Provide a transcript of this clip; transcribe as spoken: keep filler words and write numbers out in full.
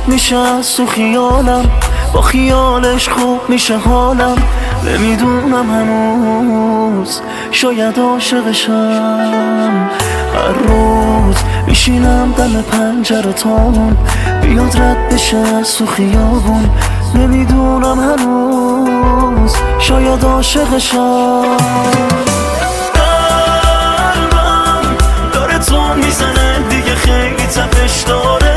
میشه از تو خیالم، با خیالش خوب میشه حالم. نمیدونم هنوز شاید عاشقشم. هر روز میشینم دم پنجره تامون، بیاد رد بشه از تو خیابون. نمیدونم هنوز شاید عاشقشم. قلبم داره تون میزنه دیگه، خیلی تپش داره.